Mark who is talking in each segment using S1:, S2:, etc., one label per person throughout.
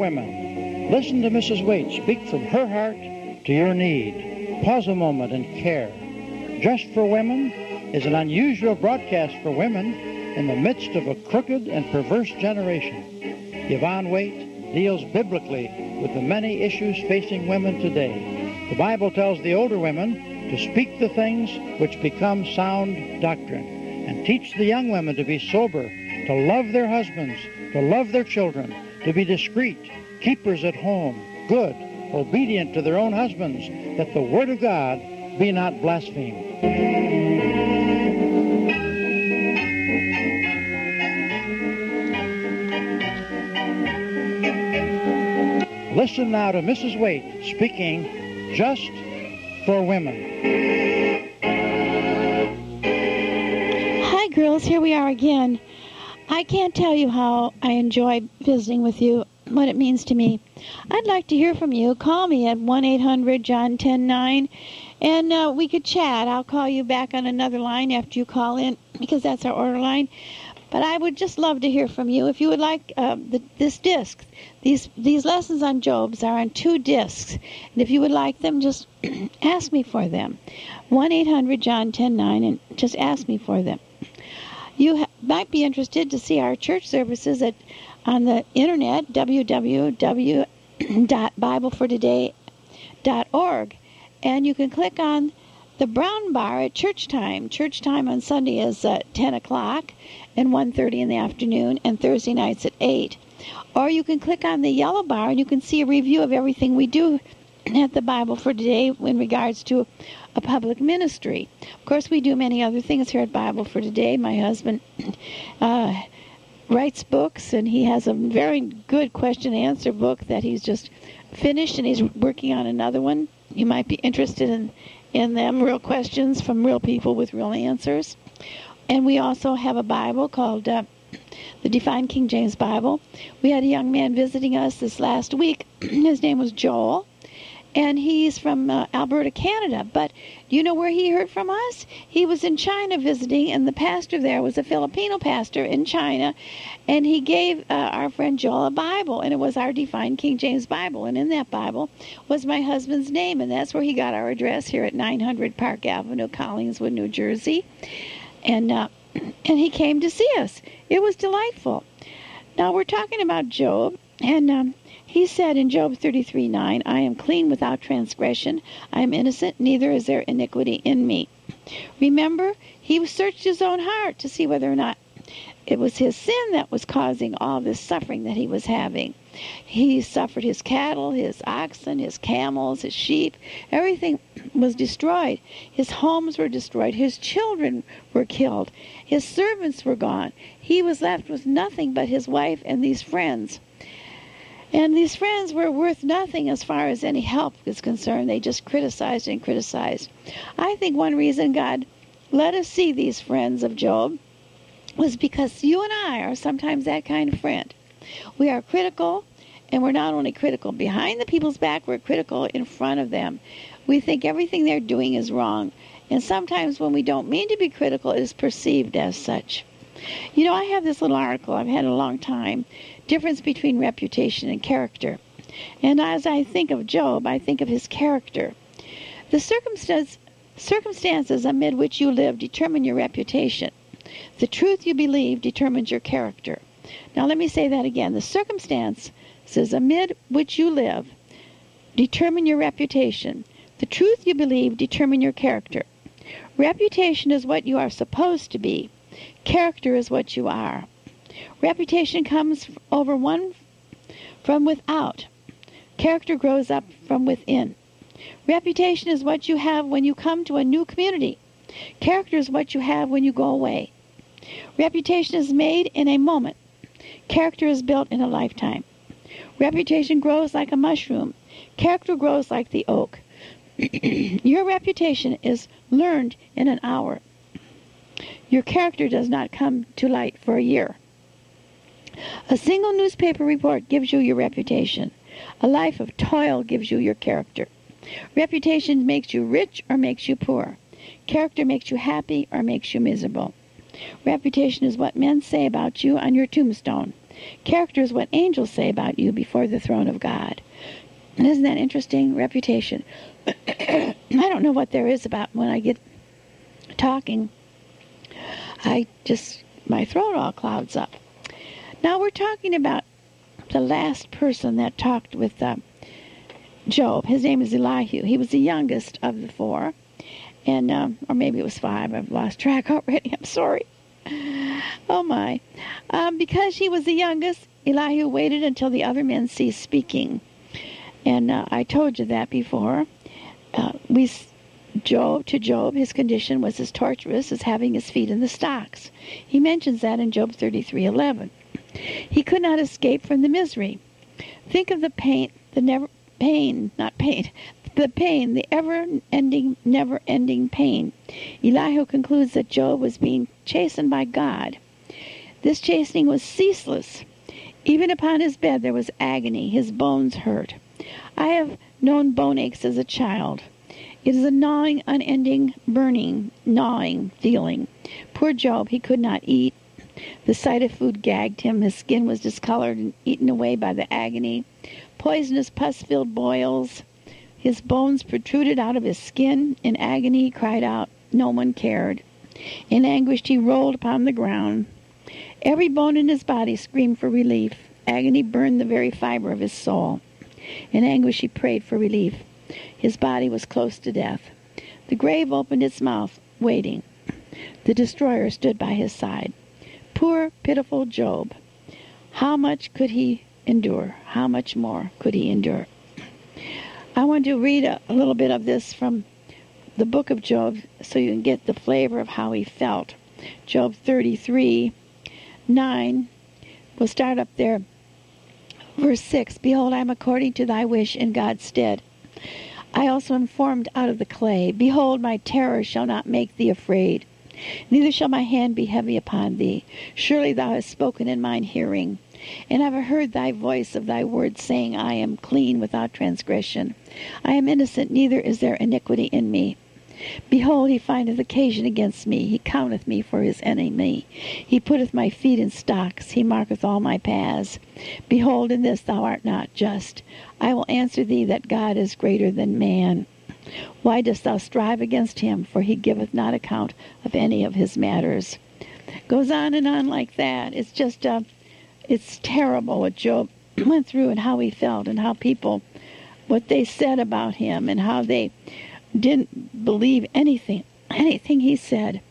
S1: women. Listen to Mrs. Waite speak from her heart to your need. Pause a moment and care. Just for Women is an unusual broadcast for women in the midst of a crooked and perverse generation. Yvonne Waite deals biblically with the many issues facing women today. The Bible tells the older women to speak the things which become sound doctrine, and teach the young women to be sober, to love their husbands, to love their children, to be discreet, keepers at home, good, obedient to their own husbands, that the word of God be not blasphemed. Listen now to Mrs. Waite speaking just for women.
S2: Hi, girls. Here we are again. I can't tell you how I enjoy visiting with you, what it means to me. I'd like to hear from you. Call me at 1-800-JOHN-109, and we could chat. I'll call you back on another line after you call in, because that's our order line. But I would just love to hear from you. If you would like this disc, these lessons on Job's are on 2 discs. And if you would like them, just ask me for them. 1-800-JOHN-109, and just ask me for them. You might be interested to see our church services on the internet, www.biblefortoday.org. And you can click on the brown bar at church time. Church time on Sunday is 10 o'clock and 1:30 in the afternoon, and Thursday nights at 8. Or you can click on the yellow bar and you can see a review of everything we do at the Bible for Today in regards to a public ministry. Of course, we do many other things here at Bible for Today. My husband writes books, and he has a very good question-and-answer book that he's just finished, and he's working on another one. You might be interested in them, real questions from real people with real answers. And we also have a Bible called the Defined King James Bible. We had a young man visiting us this last week. His name was Joel, and he's from Alberta, Canada. But do you know where he heard from us? He was in China visiting, and the pastor there was a Filipino pastor in China, and he gave our friend Joel a Bible, and it was our Defined King James Bible. And in that Bible was my husband's name, and that's where he got our address here at 900 Park Avenue, Collingswood, New Jersey. And he came to see us. It was delightful. Now, we're talking about Job, and he said in Job 33:9, I am clean without transgression. I am innocent, neither is there iniquity in me. Remember, he searched his own heart to see whether or not it was his sin that was causing all this suffering that he was having. He suffered. His cattle, his oxen, his camels, his sheep, everything was destroyed. His homes were destroyed. His children were killed. His servants were gone. He was left with nothing but his wife and these friends. And these friends were worth nothing as far as any help is concerned. They just criticized and criticized. I think one reason God let us see these friends of Job was because you and I are sometimes that kind of friend. We are critical, and we're not only critical behind the people's back, we're critical in front of them. We think everything they're doing is wrong. And sometimes when we don't mean to be critical, it is perceived as such. You know, I have this little article I've had a long time, Difference Between Reputation and Character. And as I think of Job, I think of his character. The circumstances amid which you live determine your reputation. The truth you believe determines your character. Now let me say that again. The circumstances amid which you live determine your reputation. The truth you believe determine your character. Reputation is what you are supposed to be. Character is what you are. Reputation comes over one from without. Character grows up from within. Reputation is what you have when you come to a new community. Character is what you have when you go away. Reputation is made in a moment. Character is built in a lifetime. Reputation grows like a mushroom. Character grows like the oak. Your reputation is learned in an hour. Your character does not come to light for a year. A single newspaper report gives you your reputation. A life of toil gives you your character. Reputation makes you rich or makes you poor. Character makes you happy or makes you miserable. Reputation is what men say about you on your tombstone. Character is what angels say about you before the throne of God. And isn't that interesting? Reputation. I don't know what there is about when I get talking. My throat all clouds up. Now we're talking about the last person that talked with Job. His name is Elihu. He was the youngest of the four. And, or maybe it was five. I've lost track already. I'm sorry. Oh, my. Because he was the youngest, Elihu waited until the other men ceased speaking. And I told you that before. Job, his condition was as torturous as having his feet in the stocks. He mentions that in Job 33:11. He could not escape from the misery. Think of the the ever-ending, never-ending pain. Elihu concludes that Job was being chastened by God. This chastening was ceaseless. Even upon his bed there was agony. His bones hurt. I have known bone aches as a child. It is a gnawing, unending, burning, gnawing feeling. Poor Job, he could not eat. The sight of food gagged him. His skin was discolored and eaten away by the agony. Poisonous, pus-filled boils. His bones protruded out of his skin. In agony he cried out. No one cared. In anguish he rolled upon the ground. Every bone in his body screamed for relief. Agony burned the very fiber of his soul. In anguish he prayed for relief. His body was close to death. The grave opened its mouth, waiting. The destroyer stood by his side. Poor, pitiful Job. How much could he endure? How much more could he endure? I want to read a little bit of this from the book of Job so you can get the flavor of how he felt. Job 33:9. We'll start up there. Verse 6. Behold, I am according to thy wish in God's stead. I also am formed out of the clay. Behold, my terror shall not make thee afraid, neither shall my hand be heavy upon thee. Surely thou hast spoken in mine hearing, and I have heard thy voice of thy words, saying, I am clean without transgression. I am innocent, neither is there iniquity in me. Behold, he findeth occasion against me. He counteth me for his enemy. He putteth my feet in stocks. He marketh all my paths. Behold, in this thou art not just. I will answer thee that God is greater than man. Why dost thou strive against him? For he giveth not account of any of his matters. Goes on and on like that. It's just, it's terrible what Job went through and how he felt and how people, what they said about him and how they didn't believe anything he said.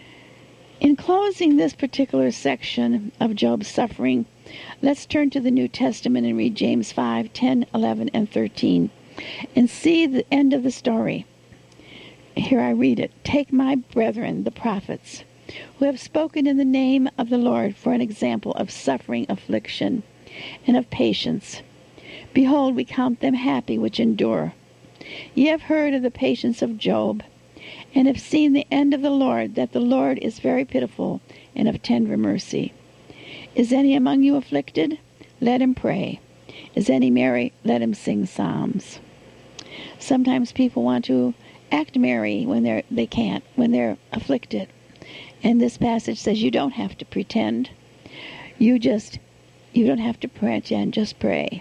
S2: In closing this particular section of Job's suffering, let's turn to the New Testament and read James 5:10, 11, and 13, and see the end of the story. Here I read it. Take my brethren, the prophets, who have spoken in the name of the Lord, for an example of suffering, affliction, and of patience. Behold, we count them happy which endure. Ye have heard of the patience of Job, and have seen the end of the Lord, that the Lord is very pitiful and of tender mercy. Is any among you afflicted? Let him pray. Is any merry? Let him sing psalms. Sometimes people want to act merry when they can't, when they're afflicted. And this passage says you don't have to pretend. You don't have to pretend, just pray.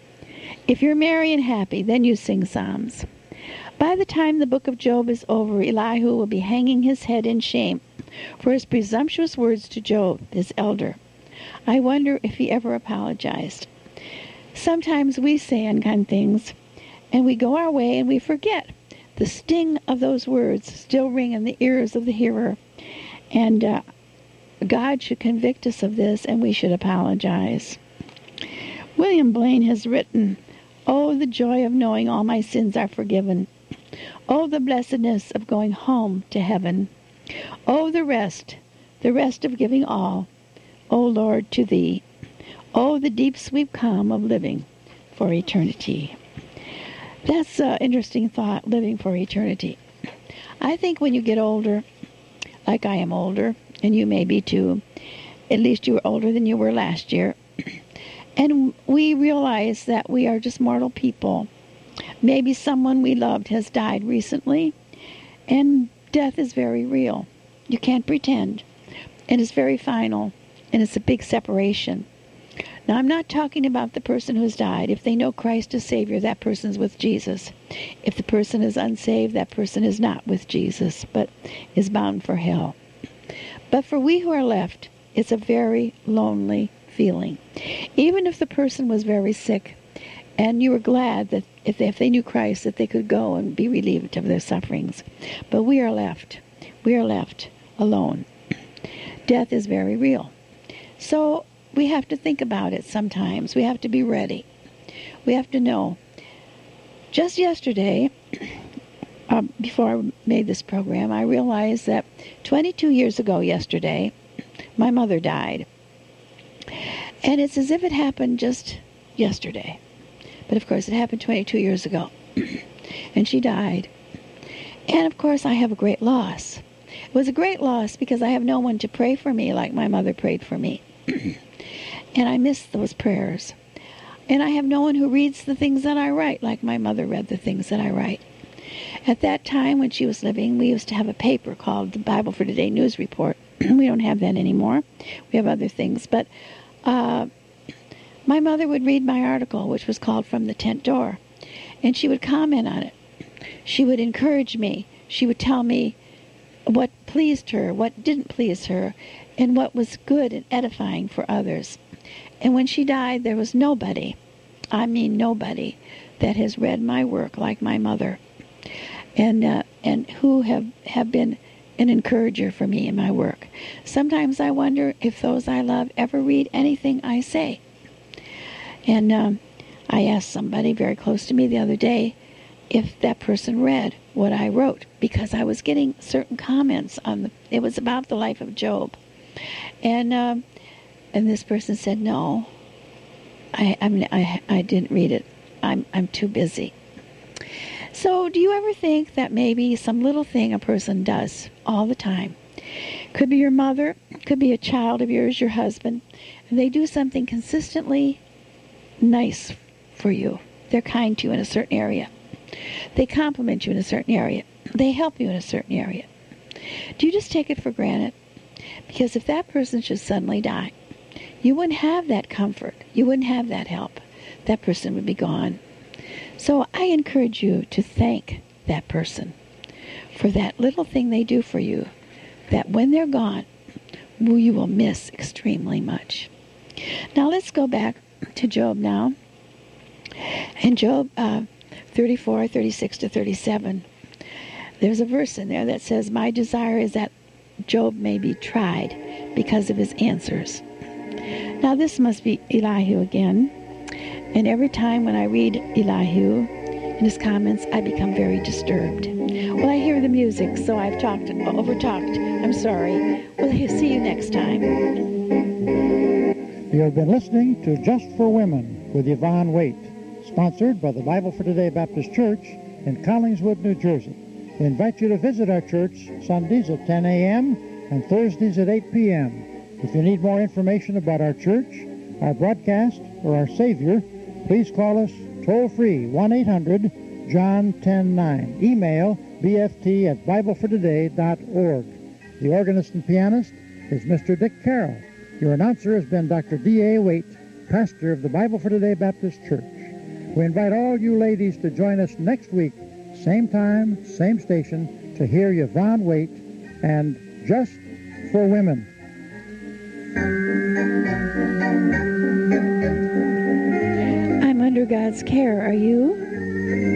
S2: If you're merry and happy, then you sing psalms. By the time the book of Job is over, Elihu will be hanging his head in shame for his presumptuous words to Job, his elder. I wonder if he ever apologized. Sometimes we say unkind things, and we go our way and we forget. The sting of those words still ring in the ears of the hearer, and God should convict us of this, and we should apologize. William Blaine has written, Oh, the joy of knowing all my sins are forgiven. Oh, the blessedness of going home to heaven. Oh, the rest of giving all, O Lord, to thee. Oh, the deep, sweet calm of living for eternity. That's an interesting thought, living for eternity. I think when you get older, like I am older, and you may be too, at least you were older than you were last year, and we realize that we are just mortal people. Maybe someone we loved has died recently, and death is very real. You can't pretend. And it's very final, and it's a big separation. Now, I'm not talking about the person who's died. If they know Christ as Savior, that person's with Jesus. If the person is unsaved, that person is not with Jesus, but is bound for hell. But for we who are left, it's a very lonely feeling. Even if the person was very sick, and you were glad that if they knew Christ, that they could go and be relieved of their sufferings. But we are left. We are left alone. Death is very real. So we have to think about it sometimes. We have to be ready. We have to know. Just yesterday, before I made this program, I realized that 22 years ago yesterday, my mother died. And it's as if it happened just yesterday. But of course, it happened 22 years ago. And she died. And of course, I have a great loss. It was a great loss because I have no one to pray for me like my mother prayed for me. And I miss those prayers. And I have no one who reads the things that I write like my mother read the things that I write. At that time, when she was living, we used to have a paper called the Bible for Today News Report. We don't have that anymore. We have other things. But my mother would read my article, which was called From the Tent Door. And she would comment on it. She would encourage me. She would tell me what pleased her, what didn't please her, and what was good and edifying for others. And when she died, there was nobody, I mean nobody, that has read my work like my mother, and who have been an encourager for me in my work. Sometimes I wonder if those I love ever read anything I say. And I asked somebody very close to me the other day if that person read what I wrote, because I was getting certain comments on it was about the life of Job. And this person said, no, I didn't read it. I'm too busy. So do you ever think that maybe some little thing a person does all the time, could be your mother, could be a child of yours, your husband, and they do something consistently nice for you. They're kind to you in a certain area. They compliment you in a certain area. They help you in a certain area. Do you just take it for granted? Because if that person should suddenly die, you wouldn't have that comfort. You wouldn't have that help. That person would be gone. So I encourage you to thank that person for that little thing they do for you, that when they're gone, you will miss extremely much. Now let's go back to Job now. In Job 34, 36 to 37, there's a verse in there that says, my desire is that Job may be tried because of his answers. Now this must be Elihu again. And every time when I read Elihu and his comments, I become very disturbed. Well, I hear the music, so I've over-talked. I'm sorry. We'll see you next time.
S1: You have been listening to Just for Women with Yvonne Waite, sponsored by the Bible for Today Baptist Church in Collingswood, New Jersey. We invite you to visit our church Sundays at 10 a.m. and Thursdays at 8 p.m. If you need more information about our church, our broadcast, or our Savior, please call us toll-free, 1-800-JOHN-109. Email bft@biblefortoday.org. The organist and pianist is Mr. Dick Carroll. Your announcer has been Dr. D.A. Waite, pastor of the Bible for Today Baptist Church. We invite all you ladies to join us next week, same time, same station, to hear Yvonne Waite and Just for Women.
S2: I'm under God's care, are you?